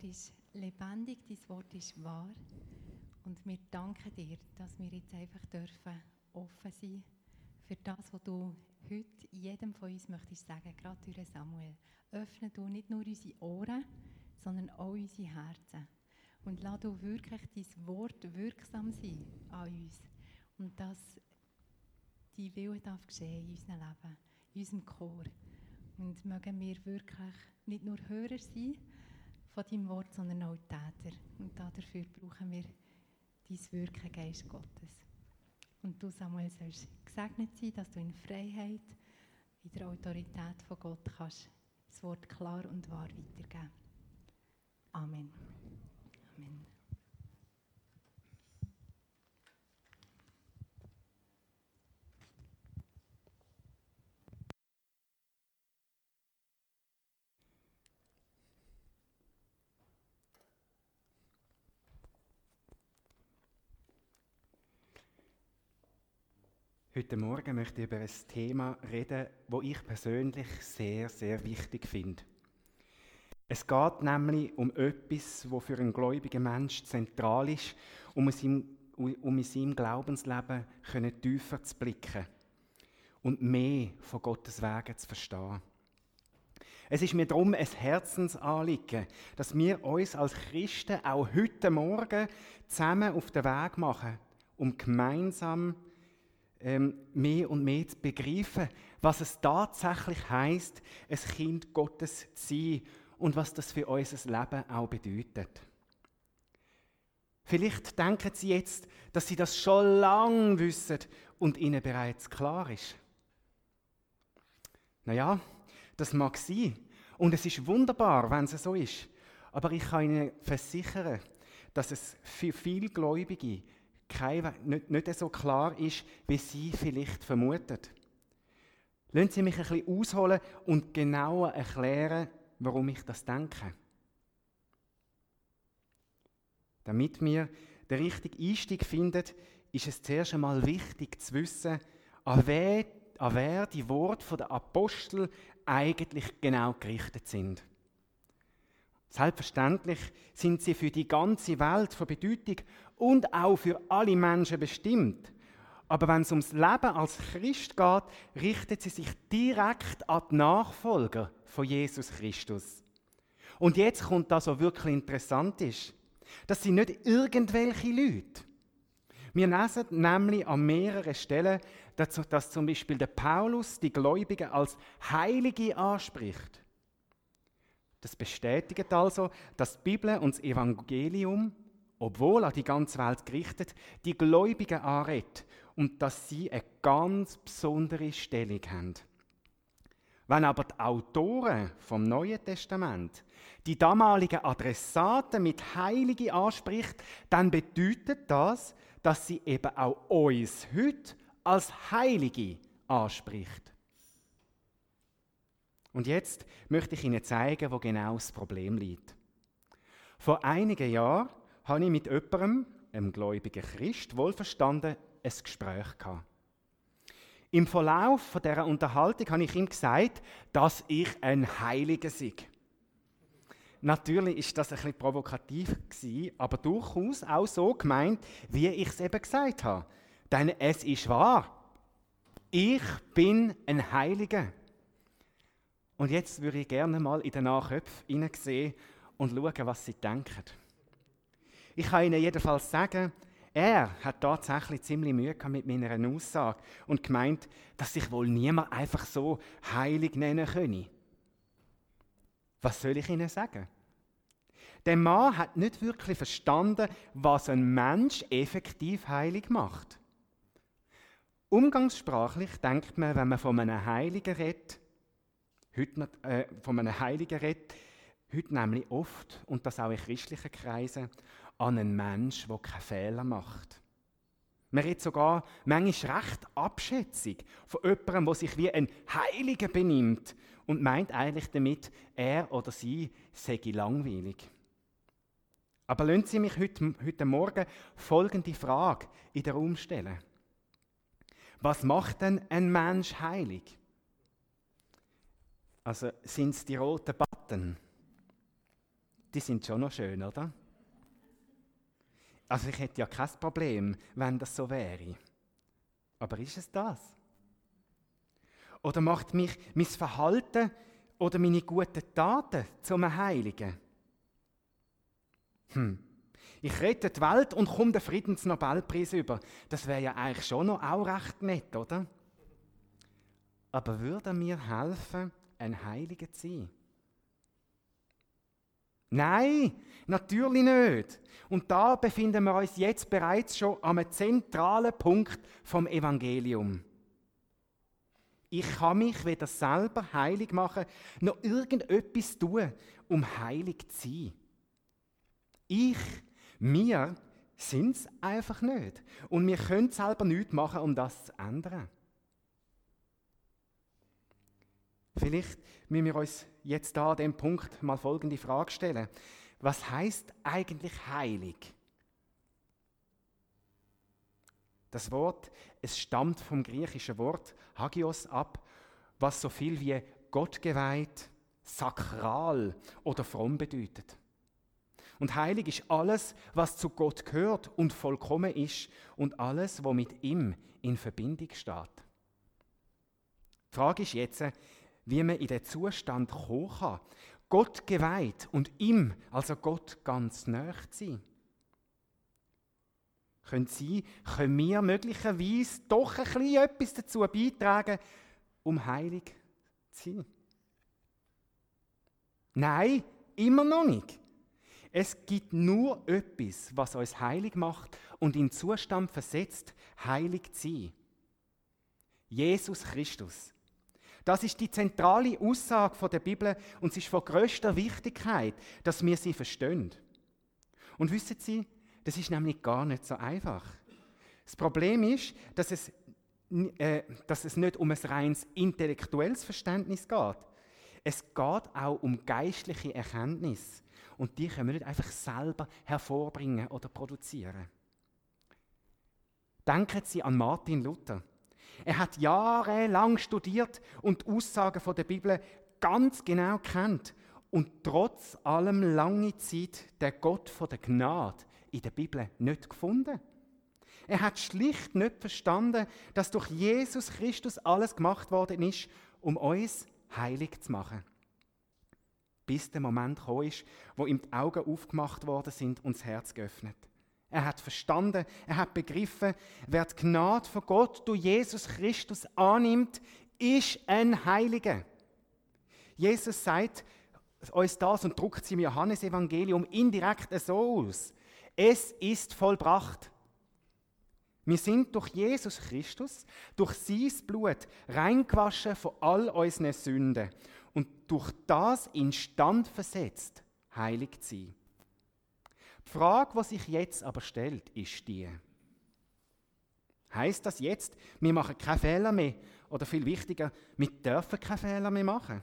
ist lebendig, dein Wort ist wahr. Und wir danken dir, dass wir jetzt einfach dürfen offen sein für das, was du heute jedem von uns möchtest sagen, gerade durch Samuel. Öffne du nicht nur unsere Ohren, sondern auch unsere Herzen. Und lass du wirklich dein Wort wirksam sein an uns. Und dass dein Wille darf geschehen in unserem Leben, in unserem Chor. Und mögen wir wirklich nicht nur Hörer sein von deinem Wort, sondern auch Täter. Und dafür brauchen wir dein Wirken, Geist Gottes. Und du, Samuel, sollst gesegnet sein, dass du in Freiheit, in der Autorität von Gott kannst das Wort klar und wahr weitergeben. Amen. Amen. Heute Morgen möchte ich über ein Thema reden, das ich persönlich sehr, sehr wichtig finde. Es geht nämlich um etwas, das für einen gläubigen Menschen zentral ist, um in seinem Glaubensleben tiefer zu blicken und mehr von Gottes Wegen zu verstehen. Es ist mir darum ein Herzensanliegen, dass wir uns als Christen auch heute Morgen zusammen auf den Weg machen, um gemeinsam mehr und mehr zu begreifen, was es tatsächlich heisst, ein Kind Gottes zu sein und was das für unser Leben auch bedeutet. Vielleicht denken Sie jetzt, dass Sie das schon lange wissen und Ihnen bereits klar ist. Naja, das mag sein und es ist wunderbar, wenn es so ist. Aber ich kann Ihnen versichern, dass es für viele Gläubige nicht so klar ist, wie Sie vielleicht vermuten. Lassen Sie mich ein bisschen ausholen und genauer erklären, warum ich das denke. Damit wir den richtigen Einstieg finden, ist es zuerst einmal wichtig zu wissen, an wer die Worte der Apostel eigentlich genau gerichtet sind. Selbstverständlich sind sie für die ganze Welt von Bedeutung und auch für alle Menschen bestimmt. Aber wenn es ums Leben als Christ geht, richtet sie sich direkt an die Nachfolger von Jesus Christus. Und jetzt kommt das, was wirklich interessant ist. Das sind nicht irgendwelche Leute. Wir lesen nämlich an mehreren Stellen, dass zum Beispiel der Paulus die Gläubigen als Heilige anspricht. Das bestätigt also, dass die Bibel und das Evangelium, obwohl an die ganze Welt gerichtet, die Gläubigen anredet und dass sie eine ganz besondere Stellung haben. Wenn aber die Autoren vom Neuen Testament die damaligen Adressaten mit Heilige anspricht, dann bedeutet das, dass sie eben auch uns heute als Heilige anspricht. Und jetzt möchte ich Ihnen zeigen, wo genau das Problem liegt. Vor einigen Jahren habe ich mit jemandem, einem gläubigen Christ, wohlverstanden ein Gespräch gehabt. Im Verlauf dieser Unterhaltung habe ich ihm gesagt, dass ich ein Heiliger sei. Natürlich war das ein bisschen provokativ, aber durchaus auch so gemeint, wie ich es eben gesagt habe. Denn es ist wahr. Ich bin ein Heiliger. Und jetzt würde ich gerne mal in den Nachköpfen hineinsehen und schauen, was sie denken. Ich kann Ihnen jedenfalls sagen, er hat tatsächlich ziemlich Mühe gehabt mit meiner Aussage und gemeint, dass sich wohl niemand einfach so heilig nennen könne. Was soll ich Ihnen sagen? Der Mann hat nicht wirklich verstanden, was ein Mensch effektiv heilig macht. Umgangssprachlich denkt man, wenn man von einem Heiligen redet, heute nämlich oft, und das auch in christlichen Kreisen, an einen Menschen, der keine Fehler macht. Man redet sogar manchmal recht abschätzig von jemandem, der sich wie ein Heiliger benimmt und meint eigentlich damit, er oder sie sei langweilig. Aber lassen Sie mich heute Morgen folgende Frage in den Raum stellen. Was macht denn ein Mensch heilig? Also sind es die roten Button, die sind schon noch schön, oder? Also ich hätte ja kein Problem, wenn das so wäre. Aber ist es das? Oder macht mich mein Verhalten oder meine guten Taten zum Heiligen? Ich rette die Welt und komme den Friedensnobelpreis über. Das wäre ja eigentlich schon noch auch recht nett, oder? Aber würde mir helfen, ein Heiliger zu sein? Nein, natürlich nicht. Und da befinden wir uns jetzt bereits schon am zentralen Punkt vom Evangelium. Ich kann mich weder selber heilig machen, noch irgendetwas tun, um heilig zu sein. Wir sind es einfach nicht. Und wir können selber nichts machen, um das zu ändern. Vielleicht müssen wir uns jetzt da an dem Punkt mal folgende Frage stellen. Was heißt eigentlich heilig? Das Wort, es stammt vom griechischen Wort Hagios ab, was so viel wie gottgeweiht, sakral oder fromm bedeutet. Und heilig ist alles, was zu Gott gehört und vollkommen ist und alles, was mit ihm in Verbindung steht. Die Frage ist jetzt, wie man in den Zustand kommen kann, Gott geweiht und ihm, also Gott, ganz nahe zu sein. Können wir möglicherweise doch ein bisschen etwas dazu beitragen, um heilig zu sein? Nein, immer noch nicht. Es gibt nur etwas, was uns heilig macht und in den Zustand versetzt, heilig zu sein. Jesus Christus. Das ist die zentrale Aussage der Bibel und es ist von grösster Wichtigkeit, dass wir sie verstehen. Und wissen Sie, das ist nämlich gar nicht so einfach. Das Problem ist, dass es nicht um ein reines intellektuelles Verständnis geht. Es geht auch um geistliche Erkenntnis. Und die können wir nicht einfach selber hervorbringen oder produzieren. Denken Sie an Martin Luther. Er hat jahrelang studiert und die Aussagen der Bibel ganz genau kennt und trotz allem lange Zeit den Gott der Gnade in der Bibel nicht gefunden. Er hat schlicht nicht verstanden, dass durch Jesus Christus alles gemacht worden ist, um uns heilig zu machen. Bis der Moment gekommen ist, wo ihm die Augen aufgemacht worden sind und das Herz geöffnet. Er hat verstanden, er hat begriffen, wer die Gnade von Gott durch Jesus Christus annimmt, ist ein Heiliger. Jesus sagt uns das und druckt sie im Johannesevangelium indirekt so aus. Es ist vollbracht. Wir sind durch Jesus Christus, durch sein Blut, reingewaschen von all unseren Sünden und durch das instand versetzt, heilig zu sein. Die Frage, die sich jetzt aber stellt, ist die: Heißt das jetzt, wir machen keine Fehler mehr? Oder viel wichtiger, wir dürfen keine Fehler mehr machen?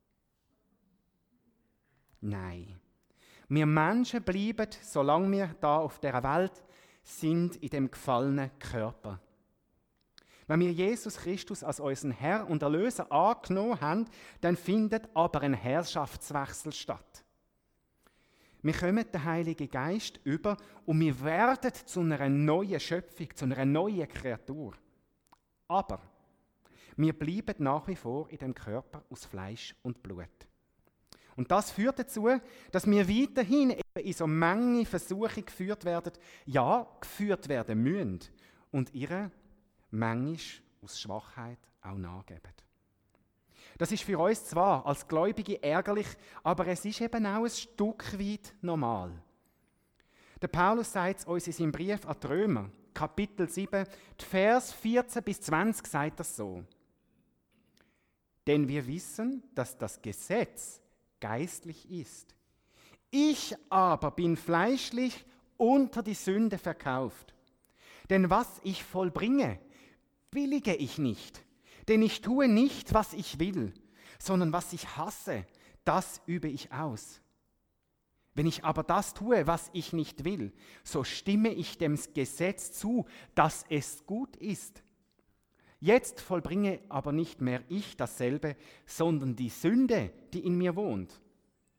Nein. Wir Menschen bleiben, solange wir da auf dieser Welt sind, in dem gefallenen Körper. Wenn wir Jesus Christus als unseren Herr und Erlöser angenommen haben, dann findet aber ein Herrschaftswechsel statt. Wir kommen den Heiligen Geist über und wir werden zu einer neuen Schöpfung, zu einer neuen Kreatur. Aber wir bleiben nach wie vor in dem Körper aus Fleisch und Blut. Und das führt dazu, dass wir weiterhin eben in so Menge Versuche geführt werden müssen und ihre manchmal aus Schwachheit auch nachgeben. Das ist für uns zwar als Gläubige ärgerlich, aber es ist eben auch ein Stück weit normal. Der Paulus sagt es uns in seinem Brief an die Römer, Kapitel 7, die Vers 14 bis 20 sagt das so. Denn wir wissen, dass das Gesetz geistlich ist. Ich aber bin fleischlich unter die Sünde verkauft. Denn was ich vollbringe, willige ich nicht. Denn ich tue nicht, was ich will, sondern was ich hasse, das übe ich aus. Wenn ich aber das tue, was ich nicht will, so stimme ich dem Gesetz zu, dass es gut ist. Jetzt vollbringe aber nicht mehr ich dasselbe, sondern die Sünde, die in mir wohnt.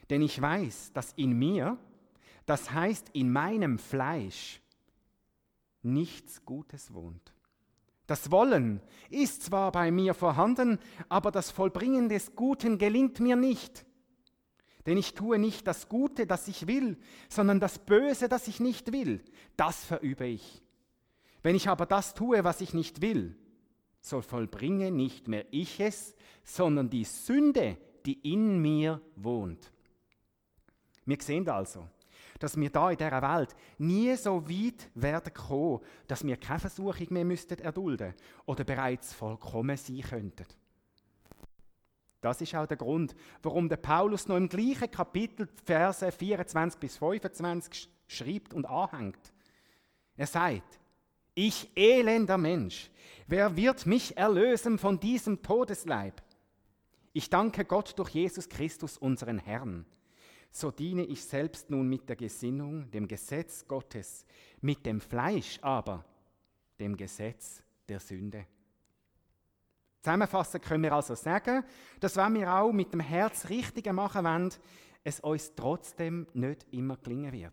Denn ich weiß, dass in mir, das heißt in meinem Fleisch, nichts Gutes wohnt. Das Wollen ist zwar bei mir vorhanden, aber das Vollbringen des Guten gelingt mir nicht. Denn ich tue nicht das Gute, das ich will, sondern das Böse, das ich nicht will. Das verübe ich. Wenn ich aber das tue, was ich nicht will, so vollbringe nicht mehr ich es, sondern die Sünde, die in mir wohnt. Wir sehen also, dass wir da in dieser Welt nie so weit werden kommen, dass wir keine Versuchung mehr erdulden müssten oder bereits vollkommen sein könnten. Das ist auch der Grund, warum der Paulus noch im gleichen Kapitel, Verse 24 bis 25 schreibt und anhängt. Er sagt, ich elender Mensch, wer wird mich erlösen von diesem Todesleib? Ich danke Gott durch Jesus Christus, unseren Herrn. So diene ich selbst nun mit der Gesinnung, dem Gesetz Gottes, mit dem Fleisch aber, dem Gesetz der Sünde. Zusammenfassend können wir also sagen, dass wenn wir auch mit dem Herz Richtige machen wollen, es uns trotzdem nicht immer gelingen wird.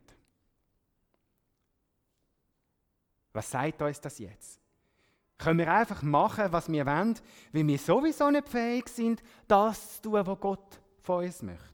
Was sagt uns das jetzt? Können wir einfach machen, was wir wollen, weil wir sowieso nicht fähig sind, das zu tun, was Gott von uns möchte?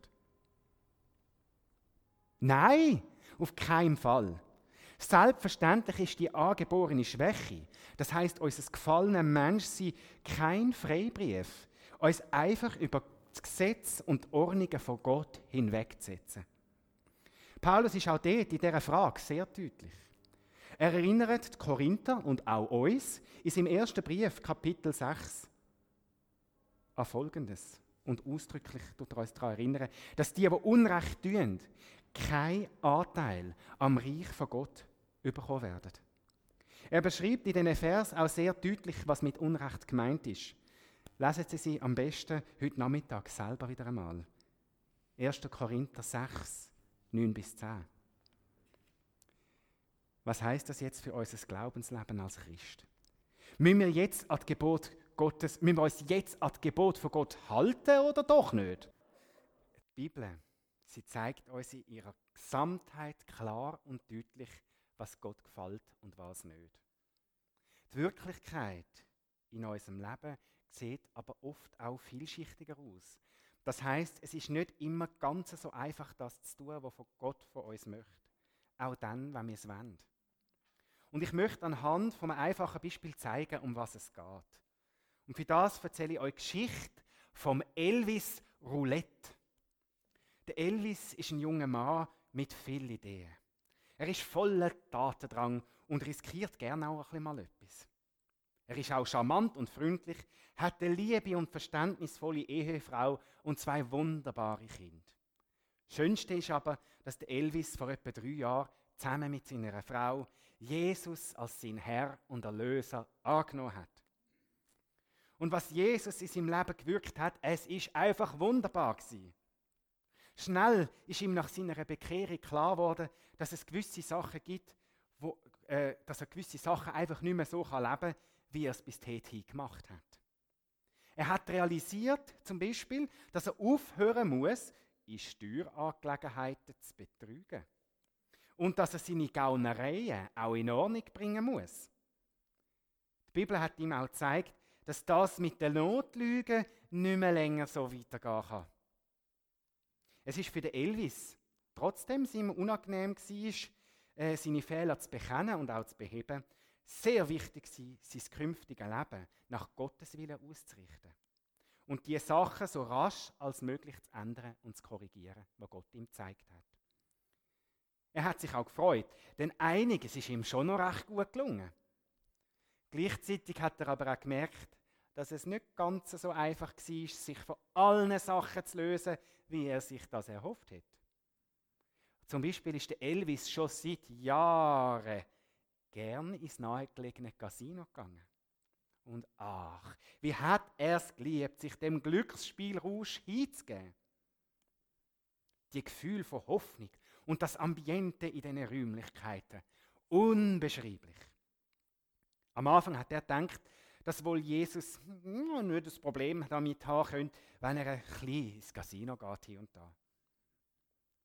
Nein, auf keinen Fall. Selbstverständlich ist die angeborene Schwäche, das heisst, unser gefallener Menschsein, kein Freibrief, uns einfach über das Gesetz und die Ordnungen von Gott hinwegzusetzen. Paulus ist auch dort in dieser Frage sehr deutlich. Er erinnert die Korinther und auch uns in seinem ersten Brief, Kapitel 6, an Folgendes. Und ausdrücklich tut er uns daran erinnern, dass die Unrecht tun, keinen Anteil am Reich von Gott bekommen werden. Er beschreibt in diesen Vers auch sehr deutlich, was mit Unrecht gemeint ist. Lesen Sie sie am besten heute Nachmittag selber wieder einmal. 1. Korinther 6, 9 bis 10. Was heisst das jetzt für unser Glaubensleben als Christ? Müssen wir uns jetzt an die Gebot von Gott halten oder doch nicht? Die Bibel, sie zeigt uns in ihrer Gesamtheit klar und deutlich, was Gott gefällt und was nicht. Die Wirklichkeit in unserem Leben sieht aber oft auch vielschichtiger aus. Das heisst, es ist nicht immer ganz so einfach, das zu tun, was Gott von uns möchte. Auch dann, wenn wir es wollen. Und ich möchte anhand von einem einfachen Beispiel zeigen, um was es geht. Und für das erzähle ich euch die Geschichte vom Elvis Roulette. Der Elvis ist ein junger Mann mit vielen Ideen. Er ist voller Tatendrang und riskiert gerne auch ein bisschen mal etwas. Er ist auch charmant und freundlich, hat eine liebe und verständnisvolle Ehefrau und 2 wunderbare Kinder. Das Schönste ist aber, dass der Elvis vor etwa 3 Jahren zusammen mit seiner Frau Jesus als sein Herr und Erlöser angenommen hat. Und was Jesus in seinem Leben gewirkt hat, es ist einfach wunderbar gewesen. Schnell ist ihm nach seiner Bekehrung klar geworden, dass es gewisse Sachen gibt, dass er gewisse Sachen einfach nicht mehr so leben kann, wie er es bis dahin gemacht hat. Er hat realisiert, zum Beispiel, dass er aufhören muss, in Steuerangelegenheiten zu betrügen. Und dass er seine Gaunereien auch in Ordnung bringen muss. Die Bibel hat ihm auch gezeigt, dass das mit den Notlügen nicht mehr länger so weitergehen kann. Es ist für den Elvis, trotzdem es ihm unangenehm war, seine Fehler zu bekennen und auch zu beheben, sehr wichtig war, sein künftiges Leben nach Gottes Willen auszurichten. Und die Sachen so rasch als möglich zu ändern und zu korrigieren, was Gott ihm gezeigt hat. Er hat sich auch gefreut, denn einiges ist ihm schon noch recht gut gelungen. Gleichzeitig hat er aber auch gemerkt, dass es nicht ganz so einfach war, sich von allen Sachen zu lösen, wie er sich das erhofft hat. Zum Beispiel ist der Elvis schon seit Jahren gern ins nahegelegene Casino gegangen. Und ach, wie hat er es geliebt, sich dem Glücksspielrausch hinzugeben. Die Gefühle von Hoffnung und das Ambiente in diesen Räumlichkeiten, unbeschreiblich. Am Anfang hat er gedacht, dass wohl Jesus nicht das Problem damit haben könnte, wenn er ein bisschen ins Casino geht hier und da.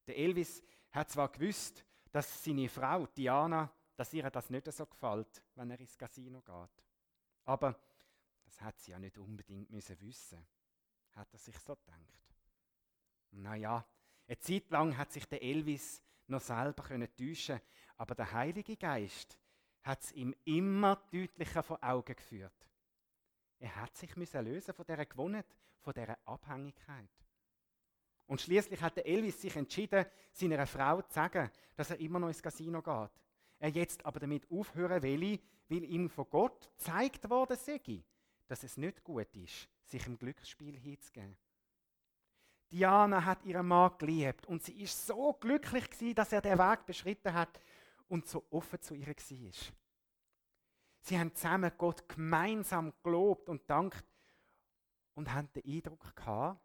Der Elvis hat zwar gewusst, dass seine Frau Diana, dass ihr das nicht so gefällt, wenn er ins Casino geht. Aber das hat sie ja nicht unbedingt müssen wissen, hat er sich so gedacht. Naja, eine Zeit lang hat sich der Elvis noch selber täuschen, aber der Heilige Geist hat es ihm immer deutlicher vor Augen geführt. Er hat sich lösen von dieser Gewohnheit, von dieser Abhängigkeit. Und schließlich hat der Elvis sich entschieden, seiner Frau zu sagen, dass er immer noch ins Casino geht. Er jetzt aber damit aufhören will, weil ihm von Gott gezeigt worden sei, dass es nicht gut ist, sich im Glücksspiel hinzugeben. Diana hat ihren Mann geliebt und sie ist so glücklich gewesen, dass er den Weg beschritten hat und so offen zu ihr war. Sie haben zusammen Gott gemeinsam gelobt und dankt und haben den Eindruck gehabt,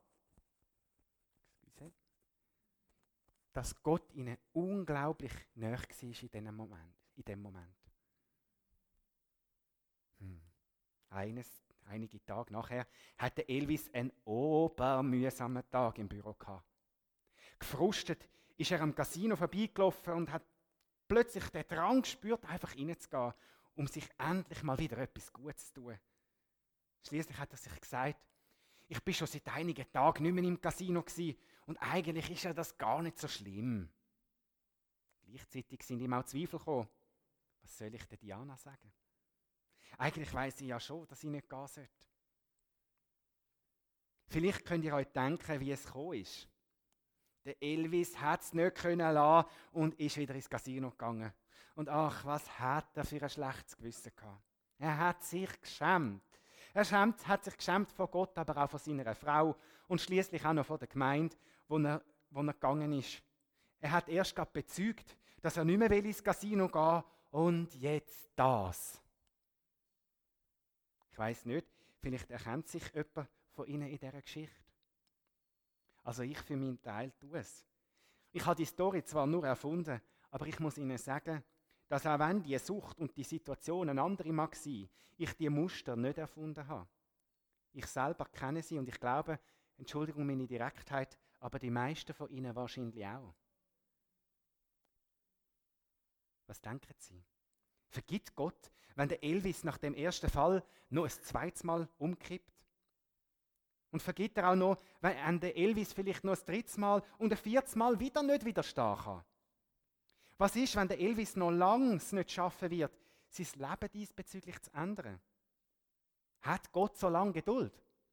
dass Gott ihnen unglaublich nahe war in diesem Moment. Einige Tage nachher hatte Elvis einen obermühsamen Tag im Büro gehabt. Gefrustet ist er am Casino vorbeigelaufen und hat plötzlich den Drang gespürt, einfach reinzugehen, um sich endlich mal wieder etwas Gutes zu tun. Schließlich hat er sich gesagt, ich bin schon seit einigen Tagen nicht mehr im Casino gewesen und eigentlich ist ja das gar nicht so schlimm. Gleichzeitig sind ihm auch Zweifel gekommen. Was soll ich der Diana sagen? Eigentlich weiss sie ja schon, dass ich nicht gehen sollte. Vielleicht könnt ihr euch denken, wie es gekommen ist. Der Elvis hat es nicht können lassen und ist wieder ins Casino gegangen. Und ach, was hat er für ein schlechtes Gewissen gehabt. Er hat sich geschämt. Hat sich geschämt vor Gott, aber auch von seiner Frau und schließlich auch noch von der Gemeinde, wo er gegangen ist. Er hat erst gerade bezeugt, dass er nicht mehr ins Casino gehen will und jetzt das. Ich weiss nicht, vielleicht erkennt sich jemand von Ihnen in dieser Geschichte. Also ich für meinen Teil tue es. Ich habe die Story zwar nur erfunden, aber ich muss Ihnen sagen, dass auch wenn die Sucht und die Situation eine andere mag sein, ich die Muster nicht erfunden habe. Ich selber kenne sie und ich glaube, Entschuldigung meine Direktheit, aber die meisten von Ihnen wahrscheinlich auch. Was denken Sie? Vergibt Gott, wenn der Elvis nach dem ersten Fall noch ein zweites Mal umkippt? Und vergibt er auch noch, wenn der Elvis vielleicht noch ein drittes Mal und ein viertes Mal wieder nicht widerstehen kann? Was ist, wenn der Elvis noch lange es nicht schaffen wird, sein Leben diesbezüglich zu ändern? Hat Gott so lange Geduld?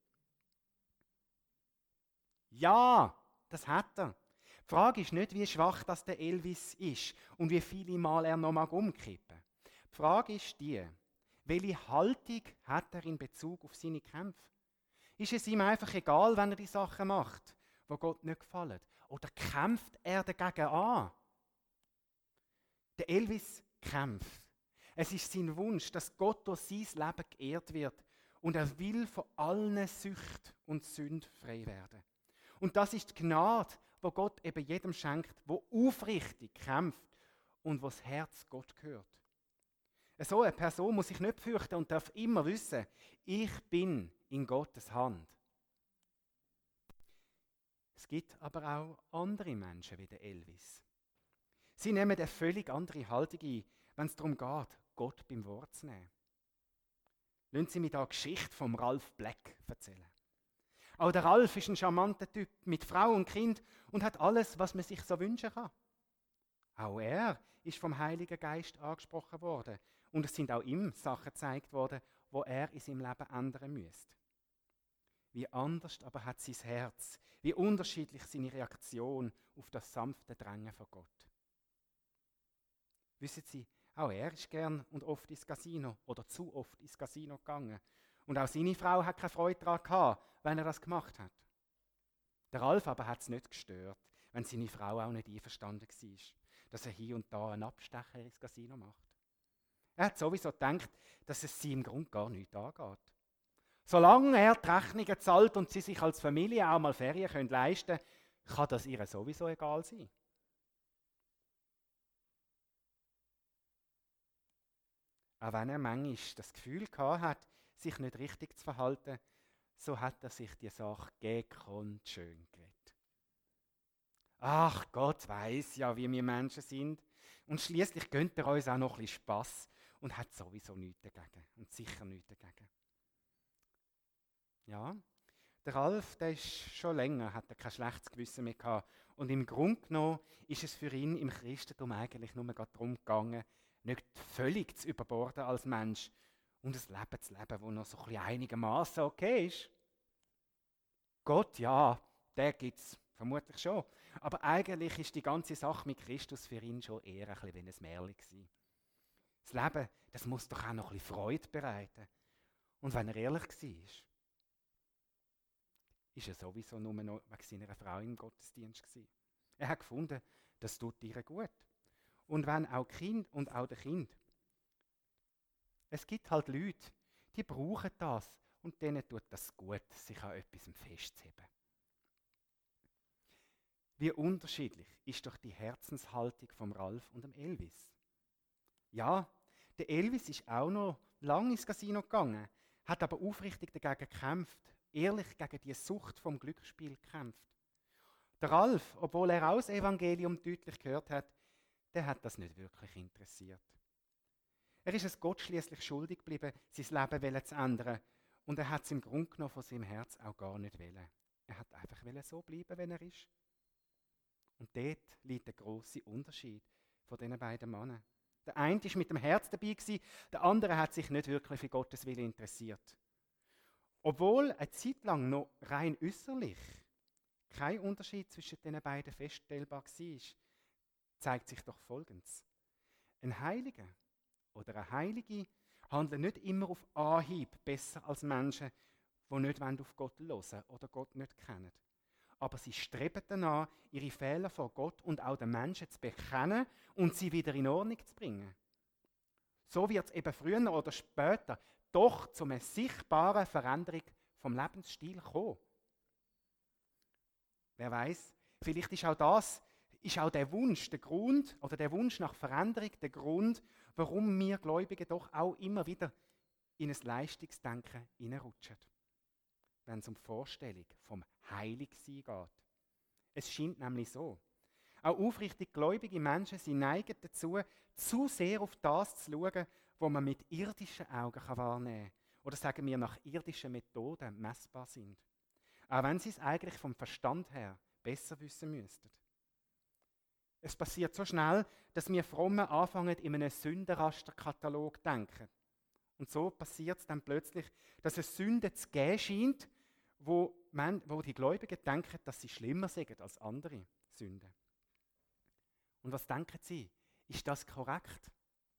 Ja, das hat er. Die Frage ist nicht, wie schwach das der Elvis ist und wie viele Mal er noch mag umkippen. Die Frage ist die, welche Haltung hat er in Bezug auf seine Kämpfe? Ist es ihm einfach egal, wenn er die Sachen macht, die Gott nicht gefallen? Oder kämpft er dagegen an? Der Elvis kämpft. Es ist sein Wunsch, dass Gott durch sein Leben geehrt wird und er will von allen Süchten und Sünden frei werden. Und das ist die Gnade, die Gott eben jedem schenkt, wo aufrichtig kämpft und wo das Herz Gott gehört. So eine Person muss sich nicht fürchten und darf immer wissen, ich bin in Gottes Hand. Es gibt aber auch andere Menschen wie der Elvis. Sie nehmen eine völlig andere Haltung ein, wenn es darum geht, Gott beim Wort zu nehmen. Lassen Sie mir da eine Geschichte vom Ralph Black erzählen. Auch der Ralph ist ein charmanter Typ mit Frau und Kind und hat alles, was man sich so wünschen kann. Auch er ist vom Heiligen Geist angesprochen worden und es sind auch ihm Sachen gezeigt worden, wo er in seinem Leben ändern müsste. Wie anders aber hat sein Herz, wie unterschiedlich seine Reaktion auf das sanfte Drängen von Gott. Wissen Sie, auch er ist gern und oft ins Casino oder zu oft ins Casino gegangen. Und auch seine Frau hat keine Freude daran gehabt, wenn er das gemacht hat. Der Ralf aber hat es nicht gestört, wenn seine Frau auch nicht einverstanden war, dass er hier und da einen Abstecher ins Casino macht. Er hat sowieso gedacht, dass es sie im Grunde gar nicht angeht. Solange er die Rechnungen zahlt und sie sich als Familie auch mal Ferien leisten können, kann das ihr sowieso egal sein. Auch wenn er manchmal das Gefühl gehabt hat, sich nicht richtig zu verhalten, so hat er sich die Sache gekonnt schön geredet. ach, Gott weiß ja, wie wir Menschen sind. Und schließlich gönnt er uns auch noch ein bisschen Spass und hat sowieso nichts dagegen. Und sicher nichts dagegen. Ja, der Ralf, der ist schon länger, hat er kein schlechtes Gewissen mehr gehabt. Und im Grunde genommen ist es für ihn im Christentum eigentlich nur darum gegangen, nicht völlig zu überborden als Mensch und ein Leben zu leben, das noch so ein bisschen einigermaßen okay ist. Gott, ja, der gibt es vermutlich schon. Aber eigentlich ist die ganze Sache mit Christus für ihn schon eher ein bisschen wie ein Märchen gewesen. Das Leben, das muss doch auch noch ein bisschen Freude bereiten. Und wenn er ehrlich war, ist er sowieso nur noch wegen seiner Frau im Gottesdienst gewesen. Er hat gefunden, das tut ihr gut. Und wenn auch Kind und auch der Kind. Es gibt halt Leute, die brauchen das und denen tut das gut, sich an etwas festzuheben. Wie unterschiedlich ist doch die Herzenshaltung vom Ralf und dem Elvis. Ja, der Elvis ist auch noch lange ins Casino gegangen, hat aber aufrichtig dagegen gekämpft, ehrlich gegen die Sucht vom Glücksspiel gekämpft. Der Ralf, obwohl er auch das Evangelium deutlich gehört hat, der hat das nicht wirklich interessiert. Er ist es Gott schließlich schuldig geblieben, sein Leben zu ändern. Und er hat es im Grunde genommen von seinem Herz auch gar nicht wollen. Er hat einfach so bleiben, wenn er ist. Und dort liegt der grosse Unterschied von diesen beiden Männern. Der eine war mit dem Herz dabei gewesen, der andere hat sich nicht wirklich für Gottes Willen interessiert. Obwohl eine Zeit lang noch rein äußerlich kein Unterschied zwischen diesen beiden feststellbar war, zeigt sich doch Folgendes. Ein Heiliger oder eine Heilige handeln nicht immer auf Anhieb besser als Menschen, die nicht auf Gott hören oder Gott nicht kennen. Aber sie streben danach, ihre Fehler vor Gott und auch den Menschen zu bekennen und sie wieder in Ordnung zu bringen. So wird es eben früher oder später doch zu einer sichtbaren Veränderung vom Lebensstil kommen. Wer weiß, vielleicht ist auch der Wunsch, der Grund oder der Wunsch nach Veränderung der Grund, warum wir Gläubigen doch auch immer wieder in ein Leistungsdenken hineinrutschen, wenn es um die Vorstellung vom Heiligsein geht. Es scheint nämlich so. Auch aufrichtig gläubige Menschen sie neigen dazu, zu sehr auf das zu schauen, was man mit irdischen Augen wahrnehmen kann. Oder sagen wir, nach irdischen Methoden messbar sind. Auch wenn sie es eigentlich vom Verstand her besser wissen müssten. Es passiert so schnell, dass wir Frommen anfangen, in einem Sündenrasterkatalog zu denken. Und so passiert es dann plötzlich, dass es Sünden zu geben scheint, wo die Gläubigen denken, dass sie schlimmer sind als andere Sünden. Und was denken sie? Ist das korrekt?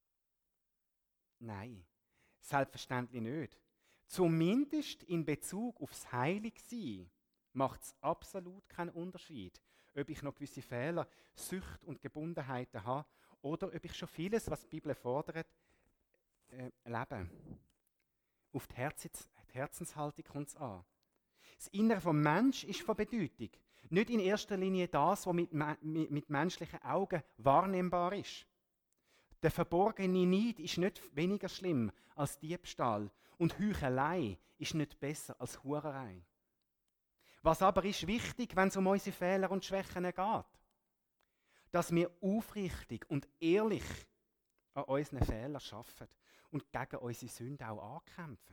Nein, selbstverständlich nicht. Zumindest in Bezug aufs Heiligsein macht es absolut keinen Unterschied, ob ich noch gewisse Fehler, Süchte und Gebundenheiten habe oder ob ich schon vieles, was die Bibel fordert, lebe. Auf die Herzenshaltung kommt es an. Das Innere vom Mensch ist von Bedeutung. Nicht in erster Linie das, was mit menschlichen Augen wahrnehmbar ist. Der verborgene Neid ist nicht weniger schlimm als Diebstahl und Heuchelei ist nicht besser als Hurerei. Was aber ist wichtig, wenn es um unsere Fehler und Schwächen geht? Dass wir aufrichtig und ehrlich an unseren Fehlern arbeiten und gegen unsere Sünde auch ankämpfen.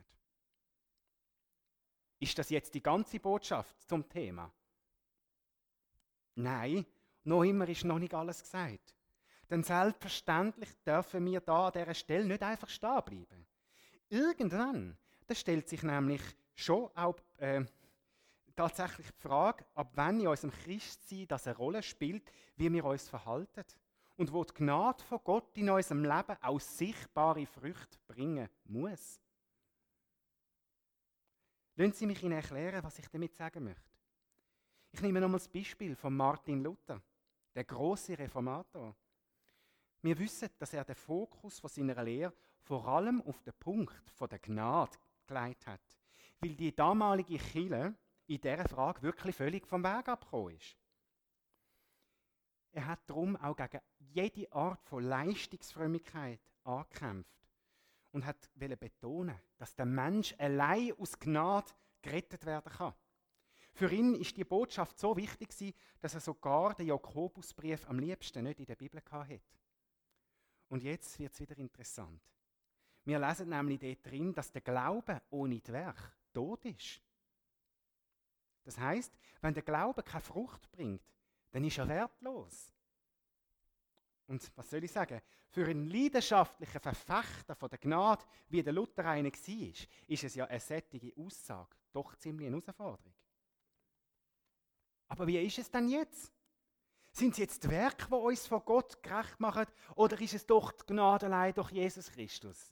Ist das jetzt die ganze Botschaft zum Thema? Nein, noch immer ist noch nicht alles gesagt. Denn selbstverständlich dürfen wir da an dieser Stelle nicht einfach stehen bleiben. Irgendwann, da stellt sich nämlich schon auch tatsächlich die Frage, ab wann in unserem Christsein das eine Rolle spielt, wie wir uns verhalten. Und wo die Gnade von Gott in unserem Leben auch sichtbare Früchte bringen muss. Lassen Sie mich Ihnen erklären, was ich damit sagen möchte. Ich nehme nochmal das Beispiel von Martin Luther, der große Reformator. Wir wissen, dass er den Fokus von seiner Lehre vor allem auf den Punkt von der Gnade gelegt hat, weil die damalige Kirche in dieser Frage wirklich völlig vom Weg abgekommen ist. Er hat darum auch gegen jede Art von Leistungsfrömmigkeit angekämpft und wollte betonen, dass der Mensch allein aus Gnade gerettet werden kann. Für ihn ist die Botschaft so wichtig gewesen, dass er sogar den Jakobusbrief am liebsten nicht in der Bibel hatte. Und jetzt wird es wieder interessant. Wir lesen nämlich dort drin, dass der Glaube ohne das Werk tot ist. Das heisst, wenn der Glaube keine Frucht bringt, dann ist er wertlos. Und was soll ich sagen? Für einen leidenschaftlichen Verfechter von der Gnade, wie der Luther einer war, ist es ja eine solche Aussage doch ziemlich eine Herausforderung. Aber wie ist es denn jetzt? Sind es jetzt die Werke, die uns von Gott gerecht machen, oder ist es doch die Gnade allein durch Jesus Christus?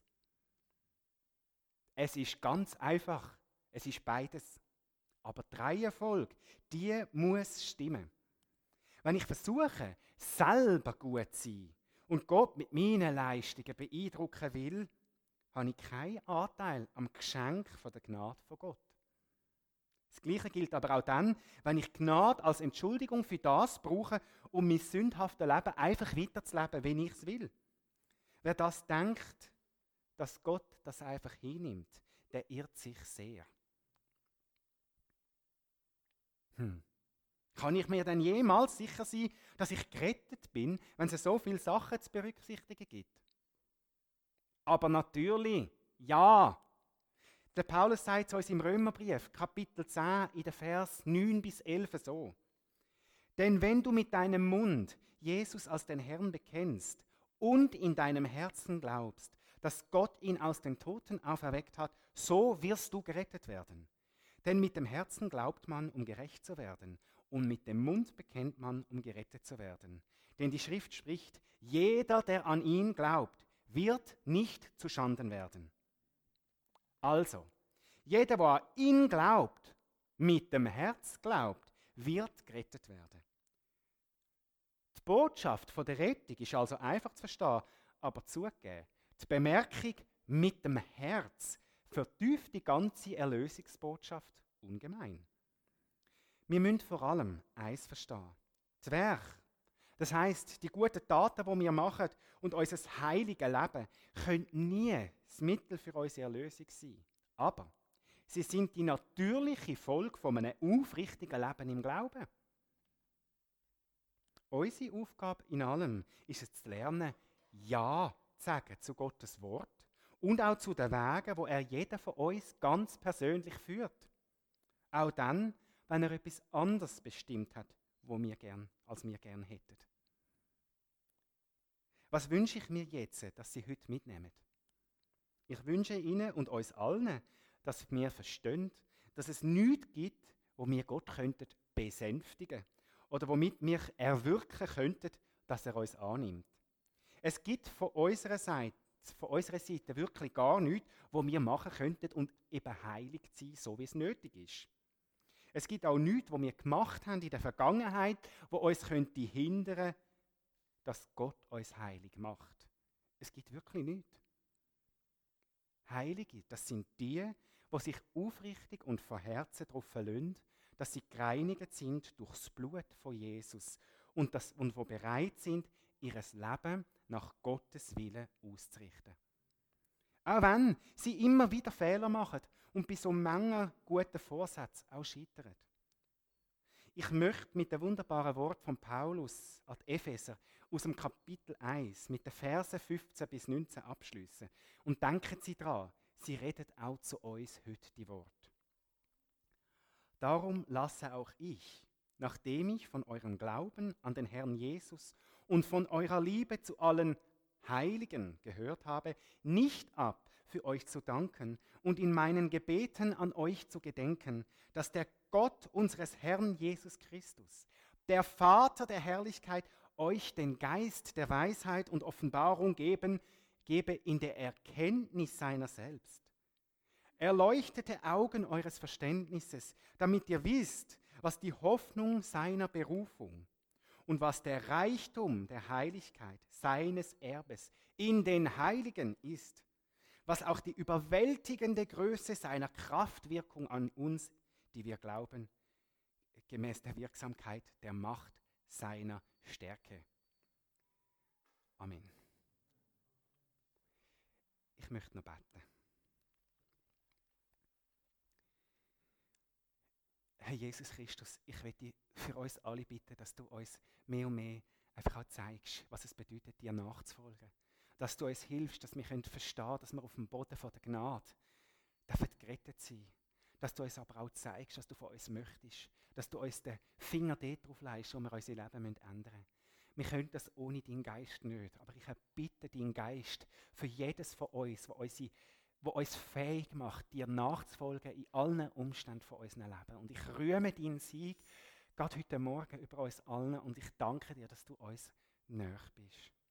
Es ist ganz einfach. Es ist beides. Aber die Reihenfolge, die muss stimmen. Wenn ich versuche, selber gut zu sein und Gott mit meinen Leistungen beeindrucken will, habe ich keinen Anteil am Geschenk der Gnade von Gott. Das Gleiche gilt aber auch dann, wenn ich Gnade als Entschuldigung für das brauche, um mein sündhaftes Leben einfach weiterzuleben, wie ich es will. Wer das denkt, dass Gott das einfach hinnimmt, der irrt sich sehr. Kann ich mir denn jemals sicher sein, dass ich gerettet bin, wenn es so viele Sachen zu berücksichtigen gibt? Aber natürlich, ja. Der Paulus sagt zu uns im Römerbrief, Kapitel 10, in den Vers 9 bis 11 so. Denn wenn du mit deinem Mund Jesus als den Herrn bekennst und in deinem Herzen glaubst, dass Gott ihn aus den Toten auferweckt hat, so wirst du gerettet werden. Denn mit dem Herzen glaubt man, um gerecht zu werden, und mit dem Mund bekennt man, um gerettet zu werden. Denn die Schrift spricht, jeder, der an ihn glaubt, wird nicht zuschanden werden. Also, jeder, der an ihn glaubt, mit dem Herz glaubt, wird gerettet werden. Die Botschaft von der Rettung ist also einfach zu verstehen, aber zugegeben, die Bemerkung mit dem Herz vertieft die ganze Erlösungsbotschaft ungemein. Wir müssen vor allem eins verstehen. Das Werk, das heisst, die guten Taten, die wir machen und unser heiliges Leben, können nie das Mittel für unsere Erlösung sein. Aber sie sind die natürliche Folge von einem aufrichtigen Leben im Glauben. Unsere Aufgabe in allem ist es zu lernen, Ja zu sagen zu Gottes Wort und auch zu den Wegen, wo er jeden von uns ganz persönlich führt. Auch dann, wenn er etwas anderes bestimmt hat, als wir gern hätten. Was wünsche ich mir jetzt, dass Sie heute mitnehmen? Ich wünsche Ihnen und uns allen, dass wir verstehen, dass es nichts gibt, wo wir Gott könnten besänftigen oder womit wir erwirken könnten, dass er uns annimmt. Es gibt von unserer Seite wirklich gar nichts, wo wir machen könnten und eben heilig zu sein, so wie es nötig ist. Es gibt auch nichts, was wir gemacht haben in der Vergangenheit, wo uns könnte hindern, dass Gott uns heilig macht. Es gibt wirklich nichts. Heilige, das sind die, die sich aufrichtig und von Herzen darauf verlassen, dass sie gereinigt sind durch das Blut von Jesus und die bereit sind, ihr Leben nach Gottes Willen auszurichten. Auch wenn sie immer wieder Fehler machen und bei so manchen guten Vorsätzen auch scheitern. Ich möchte mit dem wunderbaren Wort von Paulus an die Epheser aus dem Kapitel 1 mit den Versen 15 bis 19 abschließen. Und denken Sie daran, sie reden auch zu uns heute die Worte. Darum lasse auch ich, nachdem ich von eurem Glauben an den Herrn Jesus und von eurer Liebe zu allen Heiligen gehört habe, nicht ab, für euch zu danken und in meinen Gebeten an euch zu gedenken, dass der Gott unseres Herrn Jesus Christus, der Vater der Herrlichkeit, euch den Geist der Weisheit und Offenbarung gebe in der Erkenntnis seiner selbst. Erleuchtete Augen eures Verständnisses, damit ihr wisst, was die Hoffnung seiner Berufung und was der Reichtum der Heiligkeit seines Erbes in den Heiligen ist, was auch die überwältigende Größe seiner Kraftwirkung an uns, die wir glauben, gemäß der Wirksamkeit der Macht seiner Stärke. Amen. Ich möchte noch beten. Herr Jesus Christus, ich möchte für uns alle bitten, dass du uns mehr und mehr einfach auch zeigst, was es bedeutet, dir nachzufolgen. Dass du uns hilfst, dass wir verstehen können, dass wir auf dem Boden von der Gnade gerettet sein dürfen. Dass du uns aber auch zeigst, was du von uns möchtest. Dass du uns den Finger dort drauf legst, wo wir unser Leben ändern müssen. Wir können das ohne deinen Geist nicht. Aber ich bitte deinen Geist für jedes von uns, wo uns fähig macht, dir nachzufolgen in allen Umständen von unserem Leben. Und ich rühme deinen Sieg gerade heute Morgen über uns allen und ich danke dir, dass du uns nahe bist.